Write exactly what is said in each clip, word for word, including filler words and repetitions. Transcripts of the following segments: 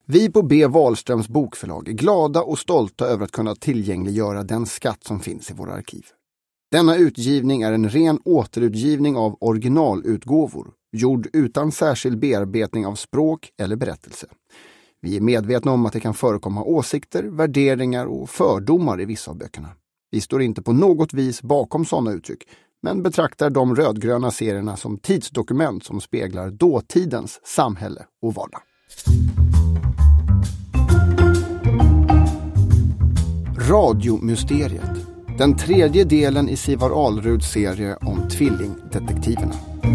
Vi på B. Wahlströms bokförlag är glada och stolta över att kunna tillgängliggöra den skatt som finns i våra arkiv. Denna utgivning är en ren återutgivning av originalutgåvor, gjord utan särskild bearbetning av språk eller berättelse. Vi är medvetna om att det kan förekomma åsikter, värderingar och fördomar i vissa av böckerna. Vi står inte på något vis bakom sådana uttryck, men betraktar de rödgröna serierna som tidsdokument som speglar dåtidens samhälle och vardag. Radiomysteriet. Den tredje delen i Sivar Alruds serie om tvillingdetektiverna.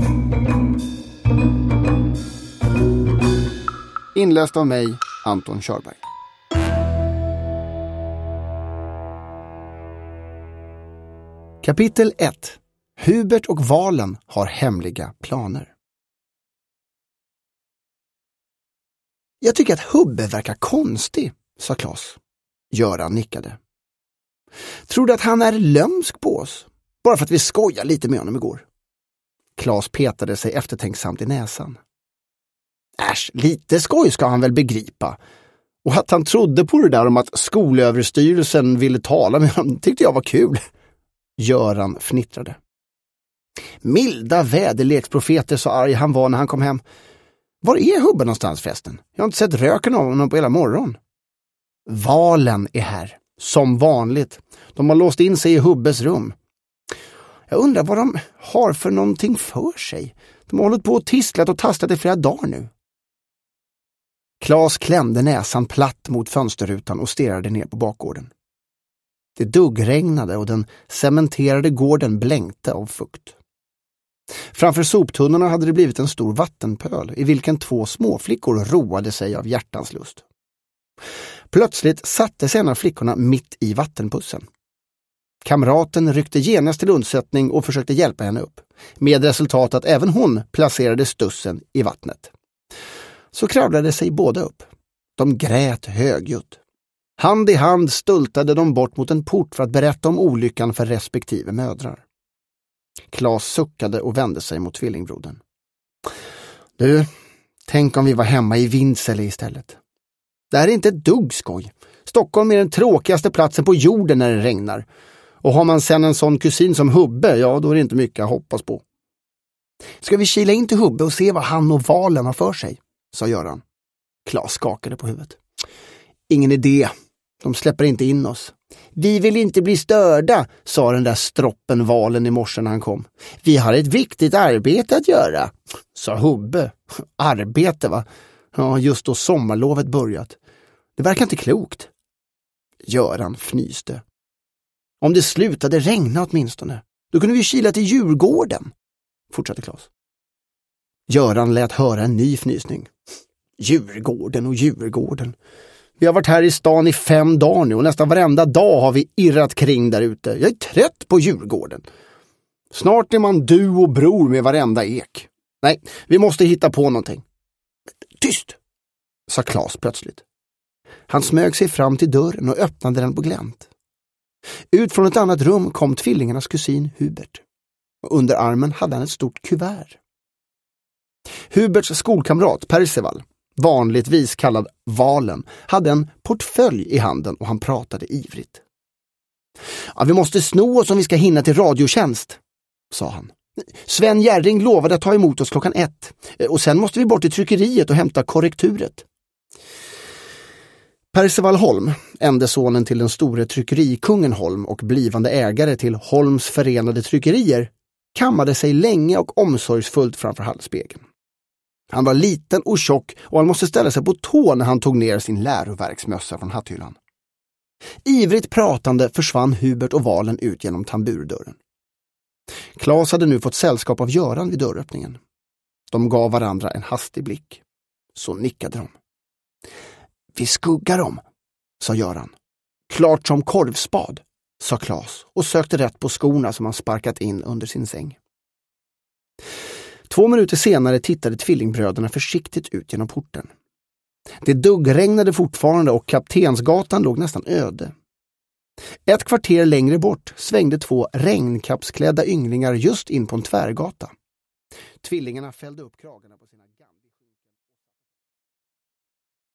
Inläst av mig, Anton Körberg. Kapitel ett. Hubert och Valen har hemliga planer. Jag tycker att Hubbe verkar konstig, sa Claes. Göran nickade. Tror du att han är lömsk på oss? Bara för att vi skojar lite med honom igår. Claes petade sig eftertänksamt i näsan. Äsch, lite skoj ska han väl begripa. Och att han trodde på det där om att skolöverstyrelsen ville tala med honom tyckte jag var kul. Göran fnittrade. Milda väderleksprofeter, så arg han var när han kom hem. Var är Hubbe någonstans förresten? Jag har inte sett röken av honom på hela morgon. Valen är här, som vanligt. De har låst in sig i Hubbes rum. Jag undrar vad de har för någonting för sig. De har hållit på och tisslat och tastat i flera dagar nu. Claes klämde näsan platt mot fönsterrutan och stirrade ner på bakgården. Det duggregnade och den cementerade gården blänkte av fukt. Framför soptunnorna hade det blivit en stor vattenpöl i vilken två småflickor roade sig av hjärtans lust. Plötsligt satte sig en av flickorna mitt i vattenpussen. Kamraten ryckte genast till undsättning och försökte hjälpa henne upp, med resultat att även hon placerade stussen i vattnet. Så kravlade sig båda upp. De grät högljutt. Hand i hand stultade de bort mot en port för att berätta om olyckan för respektive mödrar. Claes suckade och vände sig mot tvillingbrodern. Du, tänk om vi var hemma i Vinsele istället. Det här är inte ett dugg skoj. Stockholm är den tråkigaste platsen på jorden när det regnar. Och har man sen en sån kusin som Hubbe, ja då är det inte mycket att hoppas på. Ska vi kila in till Hubbe och se vad han och Valen har för sig, sa Göran. Claes skakade på huvudet. Ingen idé. De släpper inte in oss. Vi vill inte bli störda, sa den där stroppen Valen i morse när han kom. Vi har ett viktigt arbete att göra, sa Hubbe. Arbete va? Ja, just då sommarlovet börjat. Det verkar inte klokt. Göran fnyste. Om det slutade regna åtminstone, då kunde vi kila till Djurgården, fortsatte Claes. Göran lät höra en ny fnysning. Djurgården och Djurgården. Vi har varit här i stan i fem dagar nu och nästan varenda dag har vi irrat kring där ute. Jag är trött på Djurgården. Snart är man du och bror med varenda ek. Nej, vi måste hitta på någonting. Tyst, sa Claes plötsligt. Han smög sig fram till dörren och öppnade den på glänt. Ut från ett annat rum kom tvillingarnas kusin Hubert. Och under armen hade han ett stort kuvert. Huberts skolkamrat Percival, vanligtvis kallad Valen, hade en portfölj i handen och han pratade ivrigt. Ja, vi måste sno oss om vi ska hinna till radiotjänst, sa han. Sven Järring lovade att ta emot oss klockan ett och sen måste vi bort till tryckeriet och hämta korrekturet. Percival Holm, enda sonen till den store tryckerikungen Holm och blivande ägare till Holms förenade tryckerier, kammade sig länge och omsorgsfullt framför halsspegeln. Han var liten och tjock och han måste ställa sig på tå när han tog ner sin läroverksmössa från hatthyllan. Ivrigt pratande försvann Hubert och Valen ut genom tamburdörren. Claes hade nu fått sällskap av Göran vid dörröppningen. De gav varandra en hastig blick. Så nickade de. Vi skuggar dem, sa Göran. Klart som korvspad, sa Claes och sökte rätt på skorna som han sparkat in under sin säng. Två minuter senare tittade tvillingbröderna försiktigt ut genom porten. Det duggregnade fortfarande och Kaptensgatan låg nästan öde. Ett kvarter längre bort svängde två regnkappsklädda ynglingar just in på en tvärgata. Tvillingarna fällde upp kragarna på sina